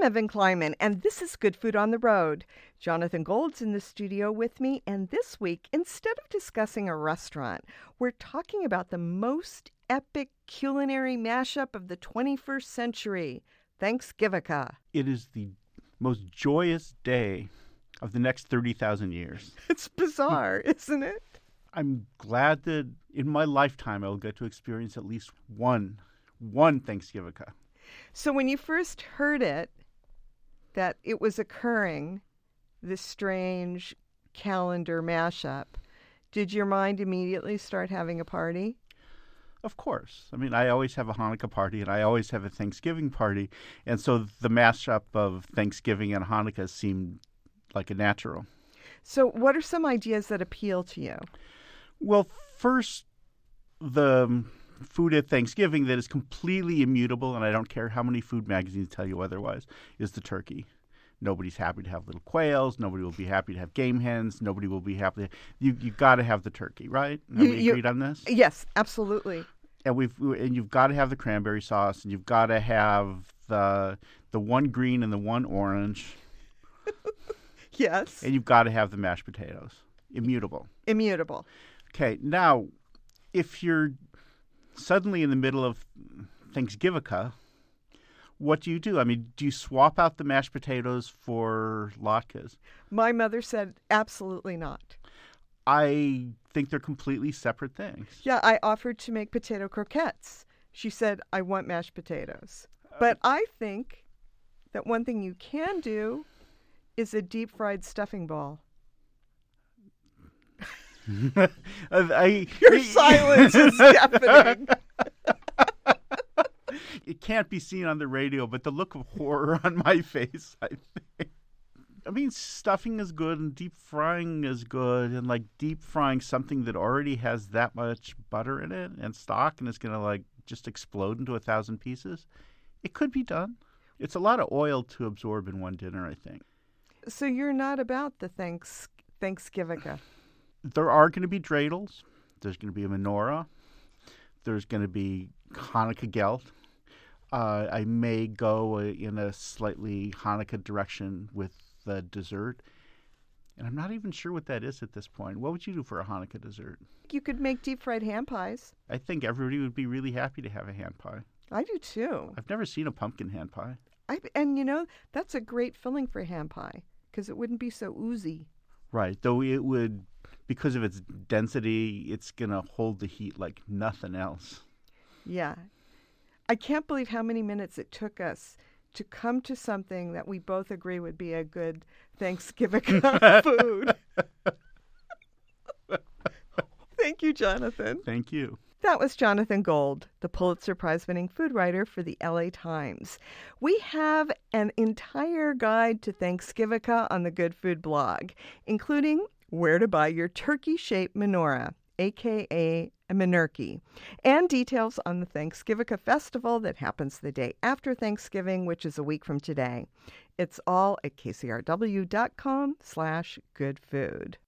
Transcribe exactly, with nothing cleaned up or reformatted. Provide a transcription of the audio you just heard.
Evan Kleiman, and this is Good Food on the Road. Jonathan Gold's in the studio with me, and this week, instead of discussing a restaurant, we're talking about the most epic culinary mashup of the twenty-first century, Thanksgiving. It is the most joyous day of the next thirty thousand years. It's bizarre, isn't it? I'm glad that in my lifetime I'll get to experience at least one, one Thanksgiving. So when you first heard it, that it was occurring, this strange calendar mashup, did your mind immediately start having a party? Of course. I mean, I always have a Hanukkah party and I always have a Thanksgiving party. And so the mashup of Thanksgiving and Hanukkah seemed like a natural. So what are some ideas that appeal to you? Well, first, the food at Thanksgiving that is completely immutable, and I don't care how many food magazines tell you otherwise, is the turkey. Nobody's happy to have little quails. Nobody will be happy to have game hens. Nobody will be happy. To, you you got to have the turkey, right? Are You- we you- agreed on this? Yes, absolutely. And we've and you've got to have the cranberry sauce, and you've got to have the the one green and the one orange, Yes. and you've got to have the mashed potatoes. Immutable. Immutable. Okay, now, if you're suddenly in the middle of Thanksgiving, what do you do? I mean, do you swap out the mashed potatoes for latkes? My mother said absolutely not. I think they're completely separate things. Yeah, I offered to make potato croquettes. She said, I want mashed potatoes. But I think that one thing you can do is a deep fried stuffing ball. I, Your silence is deafening. It can't be seen on the radio, but the look of horror on my face, I think. I mean, stuffing is good and deep frying is good, and like deep frying something that already has that much butter in it and stock and it's going to like just explode into a thousand pieces. It could be done. It's a lot of oil to absorb in one dinner, I think. So you're not about the thanks Thanksgiving. There are going to be dreidels. There's going to be a menorah. There's going to be Hanukkah gelt. Uh, I may go uh, in a slightly Hanukkah direction with the dessert. And I'm not even sure what that is at this point. What would you do for a Hanukkah dessert? You could make deep fried ham pies. I think everybody would be really happy to have a hand pie. I do too. I've never seen a pumpkin hand pie. I, and you know, that's a great filling for ham pie because it wouldn't be so oozy. Right, though it would, because of its density, it's going to hold the heat like nothing else. Yeah. I can't believe how many minutes it took us to come to something that we both agree would be a good Thanksgiving food. Thank you, Jonathan. Thank you. That was Jonathan Gold, the Pulitzer Prize-winning food writer for the L A Times. We have an entire guide to Thanksgiving on the Good Food blog, including where to buy your turkey-shaped menorah, a k a a menorky, and details on the Thanksgiving festival that happens the day after Thanksgiving, which is a week from today. It's all at kcrw.com slash good food.